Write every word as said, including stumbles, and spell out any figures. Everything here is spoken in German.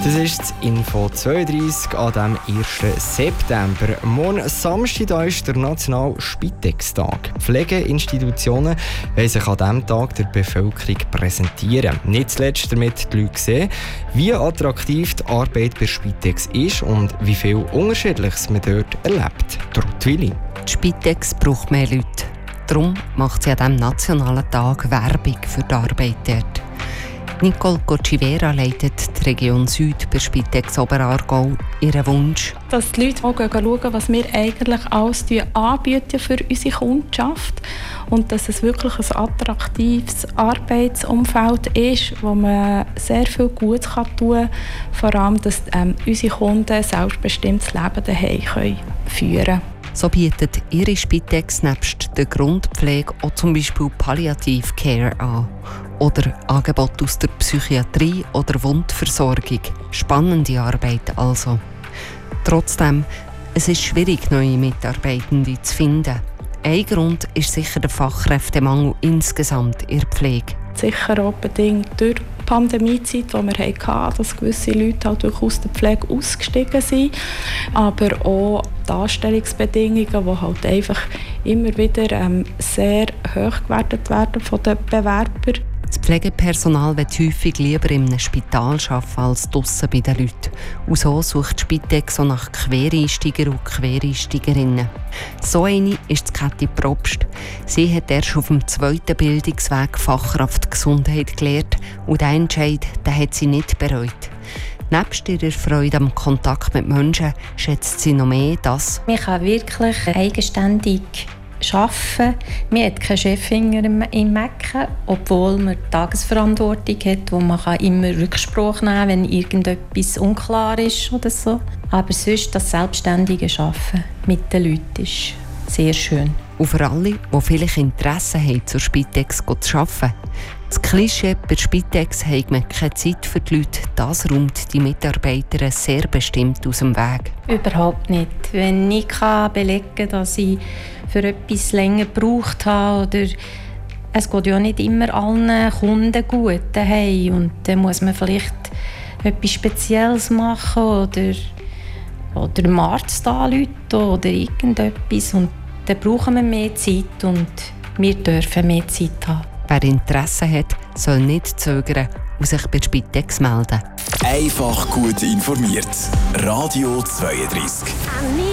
Das ist das Info zweiunddreissig an dem ersten September. Morgen Samstag da ist der Nationale Spitex-Tag. Pflegeinstitutionen wollen sich an diesem Tag der Bevölkerung präsentieren. Nicht zuletzt damit die Leute sehen, wie attraktiv die Arbeit bei Spitex ist und wie viel Unterschiedliches man dort erlebt. Trotwili. Die Spitex braucht mehr Leute. Darum macht sie an diesem nationalen Tag Werbung für die Arbeit dort. Nicole Gocivera leitet die Region Süd bei Spitex Oberaargau. Ihren Wunsch, dass die Leute auch schauen, was wir eigentlich alles anbieten für unsere Kundschaft und dass es wirklich ein attraktives Arbeitsumfeld ist, wo man sehr viel Gutes tun kann. Vor allem, dass ähm, unsere Kunden ein selbstbestimmtes Leben daheim führen können. So bietet ihre Spitex nebst der Grundpflege auch zum Beispiel Palliative Care an. Oder Angebote aus der Psychiatrie oder Wundversorgung. Spannende Arbeit also. Trotzdem, es ist schwierig, neue Mitarbeitende zu finden. Ein Grund ist sicher der Fachkräftemangel insgesamt in der Pflege. Sicher auch bedingt durch die Pandemiezeit, die wir hatten, dass gewisse Leute halt wirklich aus der Pflege ausgestiegen sind. Aber auch die Anstellungsbedingungen, die halt einfach immer wieder ähm, sehr hoch gewertet werden von den Bewerbern. Das Pflegepersonal will häufig lieber in einem Spital arbeiten als draussen bei den Leuten. Und so sucht die Spitex auch nach Quereinsteiger und Quereinsteigerinnen. So eine ist Kathi Probst. Sie hat erst auf dem zweiten Bildungsweg Fachkraft Gesundheit gelernt und diesen Entscheid den hat sie nicht bereut. Nebst ihrer Freude am Kontakt mit Menschen schätzt sie noch mehr das. Man kann wirklich eigenständig arbeiten. Man hat keinen Cheffinger im Mecken, obwohl man Tagesverantwortung hat, wo man immer Rückspruch nehmen kann, wenn irgendetwas unklar ist oder so. Aber sonst das selbstständige Arbeiten mit den Leuten ist sehr schön. Und für alle, die vielleicht Interesse haben, zur Spitex zu arbeiten. Das Klischee, bei der Spitex hat man keine Zeit für die Leute. Das räumt die Mitarbeiter sehr bestimmt aus dem Weg. Überhaupt nicht. Wenn ich belegen kann, dass ich für etwas länger gebraucht habe oder es geht ja nicht immer allen Kunden gut daheim und dann muss man vielleicht etwas Spezielles machen oder, oder dem Arzt anrufen oder irgendetwas und dann brauchen wir mehr Zeit und wir dürfen mehr Zeit haben. Wer Interesse hat, soll nicht zögern und sich bei der Spitex melden. Einfach gut informiert. Radio zweiunddreissig.